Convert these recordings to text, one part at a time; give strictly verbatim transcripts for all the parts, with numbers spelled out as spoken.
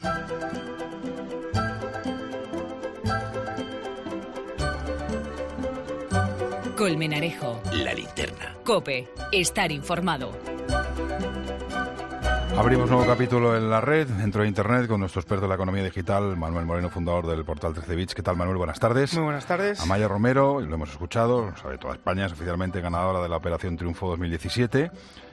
Colmenarejo. La linterna. COPE. Estar informado. Abrimos nuevo capítulo en la red, dentro de Internet, con nuestro experto en la economía digital, Manuel Moreno, fundador del portal trece bits. ¿Qué tal, Manuel? Buenas tardes. Muy buenas tardes. Amaya Romero, lo hemos escuchado, lo sabe toda España, es oficialmente ganadora de la Operación Triunfo dos mil diecisiete.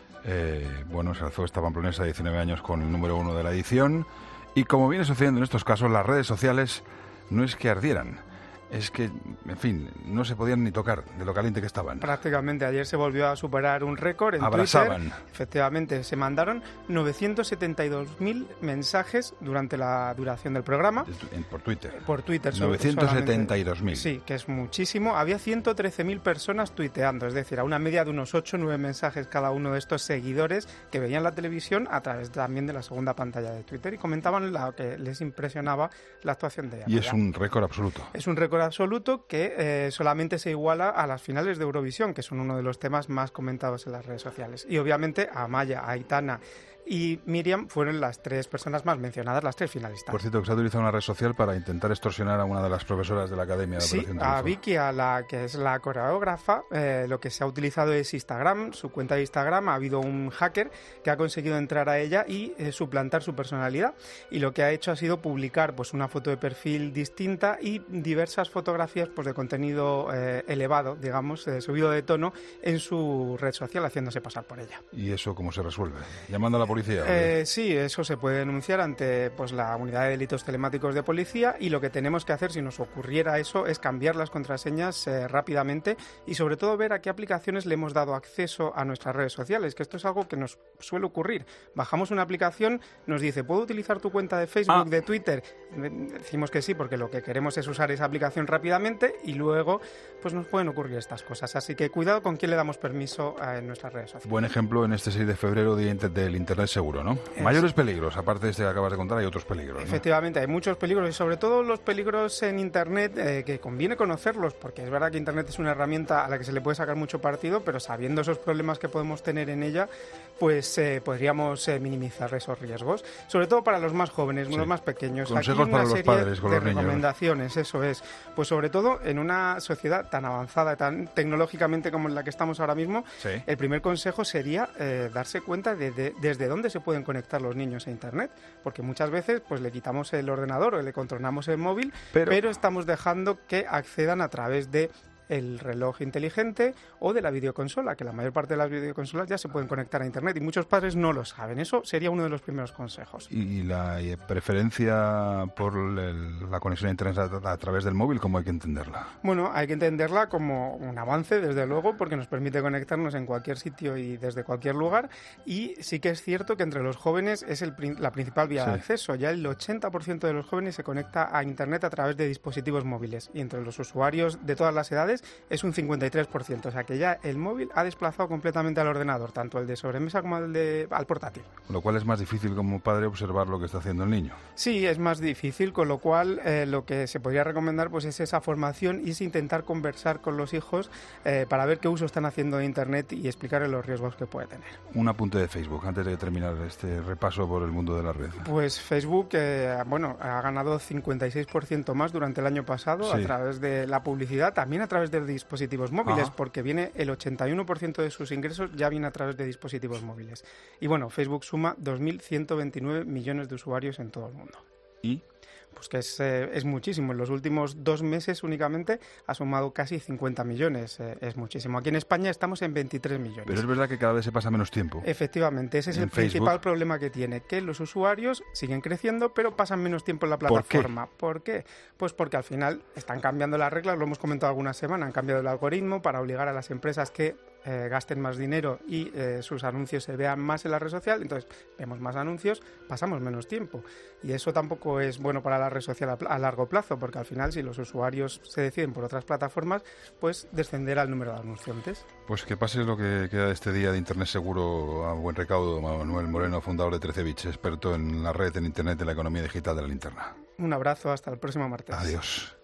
Eh, bueno, se alzó esta pamplonesa de diecinueve años con el número uno de la edición. Y como viene sucediendo en estos casos, las redes sociales no es que ardieran, es que, en fin, no se podían ni tocar de lo caliente que estaban. Prácticamente ayer se volvió a superar un récord en Abrasaban. Twitter. Efectivamente, se mandaron novecientos setenta y dos mil mensajes durante la duración del programa. Por Twitter. Por Twitter. novecientos setenta y dos mil. Sí, que es muchísimo. Había ciento trece mil personas tuiteando, es decir, a una media de unos ocho o nueve mensajes cada uno de estos seguidores que veían la televisión a través también de la segunda pantalla de Twitter y comentaban lo que les impresionaba la actuación de ella. Y es un récord absoluto. Es un récord absoluto que eh, solamente se iguala a las finales de Eurovisión, que son uno de los temas más comentados en las redes sociales. Y obviamente Amaya, Aitana y Miriam fueron las tres personas más mencionadas, las tres finalistas. Por cierto, que se ha utilizado una red social para intentar extorsionar a una de las profesoras de la Academia de Sí, Operación a Triunfo. Vicky, a la que es la coreógrafa, eh, lo que se ha utilizado es Instagram, su cuenta de Instagram. Ha habido un hacker que ha conseguido entrar a ella y eh, suplantar su personalidad. Y lo que ha hecho ha sido publicar pues una foto de perfil distinta y diversas fotografías pues de contenido eh, elevado, digamos, eh, subido de tono en su red social, haciéndose pasar por ella. ¿Y eso cómo se resuelve? ¿Llamando a la policía? Eh, sí, eso se puede denunciar ante pues la Unidad de Delitos Telemáticos de Policía, y lo que tenemos que hacer si nos ocurriera eso es cambiar las contraseñas eh, rápidamente y sobre todo ver a qué aplicaciones le hemos dado acceso a nuestras redes sociales, que esto es algo que nos suele ocurrir. Bajamos una aplicación, nos dice, ¿puedo utilizar tu cuenta de Facebook, ah. de Twitter? Decimos que sí, porque lo que queremos es usar esa aplicación rápidamente y luego pues nos pueden ocurrir estas cosas. Así que cuidado con quién le damos permiso en nuestras redes sociales. Buen ejemplo en este seis de febrero, Día del Internet Seguro, ¿no? Es... Mayores peligros, aparte de este que acabas de contar, hay otros peligros, ¿no? Efectivamente, hay muchos peligros y sobre todo los peligros en Internet eh, que conviene conocerlos, porque es verdad que Internet es una herramienta a la que se le puede sacar mucho partido, pero sabiendo esos problemas que podemos tener en ella, pues eh, podríamos eh, minimizar esos riesgos, sobre todo para los más jóvenes, sí. los más pequeños. Consejos Aquí una para los serie padres con de los niños. Recomendaciones, eso es. Pues sobre todo en una sociedad tan avanzada, tan tecnológicamente como en la que estamos ahora mismo, sí. el primer consejo sería eh, darse cuenta de, de desde dónde se pueden conectar los niños a Internet, porque muchas veces pues le quitamos el ordenador o le controlamos el móvil, pero, pero estamos dejando que accedan a través de el reloj inteligente o de la videoconsola, que la mayor parte de las videoconsolas ya se pueden conectar a Internet y muchos padres no lo saben. Eso sería uno de los primeros consejos. ¿Y la preferencia por el, la conexión a Internet a, a través del móvil, cómo hay que entenderla? Bueno, hay que entenderla como un avance, desde luego, porque nos permite conectarnos en cualquier sitio y desde cualquier lugar, y sí que es cierto que entre los jóvenes es el, la principal vía sí. de acceso. Ya el ochenta por ciento de los jóvenes se conecta a Internet a través de dispositivos móviles, y entre los usuarios de todas las edades es un cincuenta y tres por ciento, o sea que ya el móvil ha desplazado completamente al ordenador, tanto el de sobremesa como el de al portátil. Lo cual es más difícil como padre observar lo que está haciendo el niño. Sí, es más difícil, con lo cual eh, lo que se podría recomendar pues es esa formación y es intentar conversar con los hijos eh, para ver qué uso están haciendo de Internet y explicarles los riesgos que puede tener. Un apunte de Facebook antes de terminar este repaso por el mundo de la red. Pues Facebook, eh, bueno, ha ganado cincuenta y seis por ciento más durante el año pasado sí. a través de la publicidad, también a través de dispositivos móviles, Ajá. porque viene el ochenta y uno por ciento de sus ingresos ya viene a través de dispositivos móviles. Y bueno, Facebook suma dos mil ciento veintinueve millones de usuarios en todo el mundo. ¿Y? Pues que es, eh, es muchísimo. En los últimos dos meses únicamente ha sumado casi cincuenta millones. Eh, es muchísimo. Aquí en España estamos en veintitrés millones. Pero es verdad que cada vez se pasa menos tiempo. Efectivamente, ese es el Facebook. principal problema que tiene, que los usuarios siguen creciendo, pero pasan menos tiempo en la plataforma. ¿Por qué? ¿Por qué? Pues porque al final están cambiando las reglas, lo hemos comentado alguna semana, han cambiado el algoritmo para obligar a las empresas que eh, gasten más dinero y eh, sus anuncios se vean más en la red social, entonces vemos más anuncios, pasamos menos tiempo. Y eso tampoco es bueno para la red social a, a largo plazo, porque al final si los usuarios se deciden por otras plataformas, pues descenderá el número de anunciantes. Pues que pase lo que queda de este día de Internet seguro a buen recaudo. Manuel Moreno, fundador de trece bits, experto en la red, en Internet, en la economía digital de la linterna. Un abrazo, hasta el próximo martes. Adiós.